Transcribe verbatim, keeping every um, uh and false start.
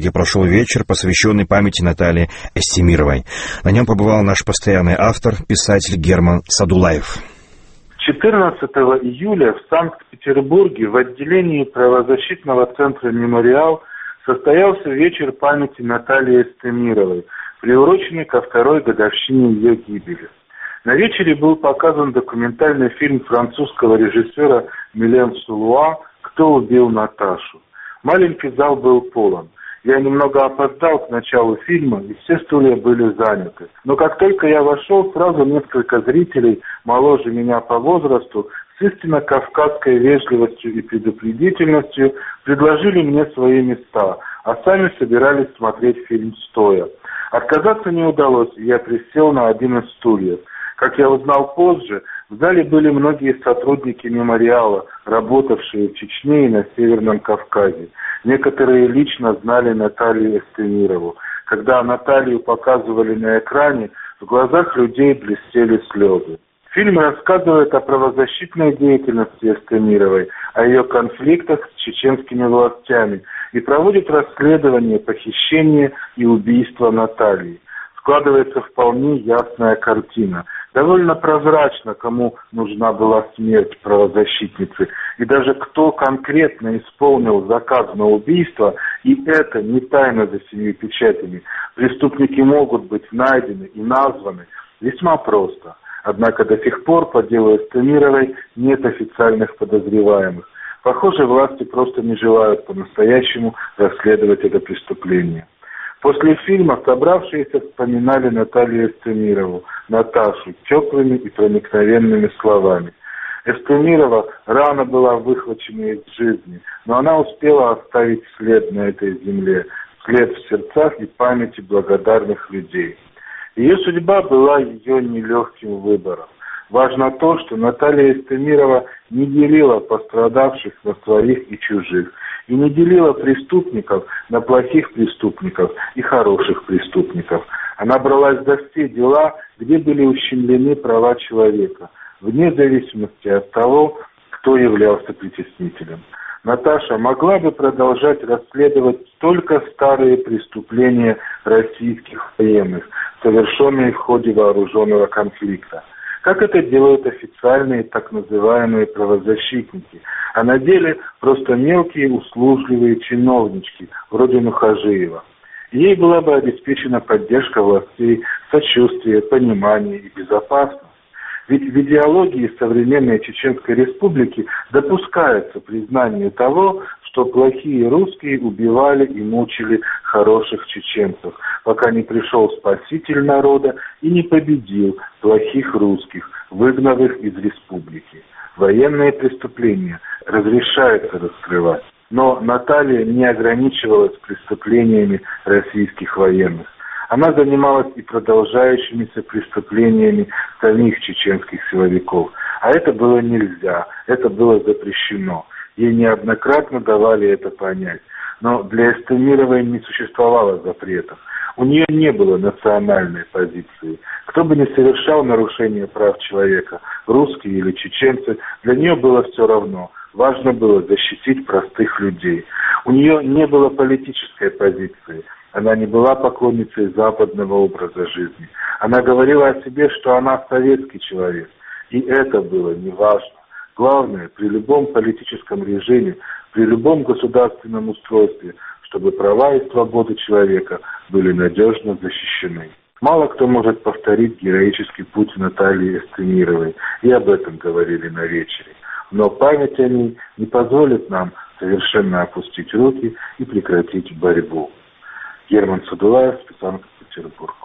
Санкт-Петербурге прошел вечер, посвященный памяти Натальи Эстемировой. На нем побывал наш постоянный автор, писатель Герман Садулаев. четырнадцатого июля в Санкт-Петербурге в отделении правозащитного центра «Мемориал» состоялся вечер памяти Натальи Эстемировой, приуроченный ко второй годовщине ее гибели. На вечере был показан документальный фильм французского режиссера Милен Сулуа «Кто убил Наташу?». Маленький зал был полон. Я немного опоздал к началу фильма, и все стулья были заняты. Но как только я вошел, сразу несколько зрителей, моложе меня по возрасту, с истинно кавказской вежливостью и предупредительностью предложили мне свои места, а сами собирались смотреть фильм стоя. Отказаться не удалось, и я присел на один из стульев. Как я узнал позже, в зале были многие сотрудники мемориала, работавшие в Чечне и на Северном Кавказе. Некоторые лично знали Наталью Эстемирову. Когда Наталью показывали на экране, в глазах людей блестели слезы. Фильм рассказывает о правозащитной деятельности Эстемировой, о ее конфликтах с чеченскими властями и проводит расследование похищения и убийства Натальи. Складывается вполне ясная картина. Довольно прозрачно, кому нужна была смерть правозащитницы, и даже кто конкретно исполнил заказ на убийство, и это не тайна за семью печатями. Преступники могут быть найдены и названы весьма просто. Однако до сих пор по делу Эстемировой нет официальных подозреваемых. Похоже, власти просто не желают по-настоящему расследовать это преступление. После фильма собравшиеся вспоминали Наталью Эстемирову, Наташу, теплыми и проникновенными словами. Эстемирова рано была выхвачена из жизни, но она успела оставить след на этой земле, след в сердцах и памяти благодарных людей. Ее судьба была ее нелегким выбором. Важно то, что Наталья Эстемирова не делила пострадавших на своих и чужих, и не делила преступников на плохих преступников и хороших преступников. Она бралась за все дела, где были ущемлены права человека, вне зависимости от того, кто являлся притеснителем. Наташа могла бы продолжать расследовать только старые преступления российских военных, совершенные в ходе вооруженного конфликта, как это делают официальные так называемые правозащитники, а на деле просто мелкие услужливые чиновнички, вроде Нухажиева. Ей была бы обеспечена поддержка властей, сочувствие, понимание и безопасность. Ведь в идеологии современной Чеченской Республики допускается признание того, что плохие русские убивали и мучили хороших чеченцев, пока не пришел спаситель народа и не победил плохих русских, выгнав их из республики. Военные преступления разрешается раскрывать, но Наталья не ограничивалась преступлениями российских военных. Она занималась и продолжающимися преступлениями самих чеченских силовиков. А это было нельзя, это было запрещено. Ей неоднократно давали это понять. Но для Эстемировой не существовало запретов. У нее не было национальной позиции. Кто бы ни совершал нарушение прав человека, русские или чеченцы, для нее было все равно. Важно было защитить простых людей. У нее не было политической позиции. Она не была поклонницей западного образа жизни. Она говорила о себе, что она советский человек. И это было неважно. Главное, при любом политическом режиме, при любом государственном устройстве, чтобы права и свободы человека были надежно защищены. Мало кто может повторить героический путь Натальи Эстемировой, и об этом говорили на вечере. Но память о ней не позволит нам совершенно опустить руки и прекратить борьбу. Герман Садулаев, Санкт-Петербург.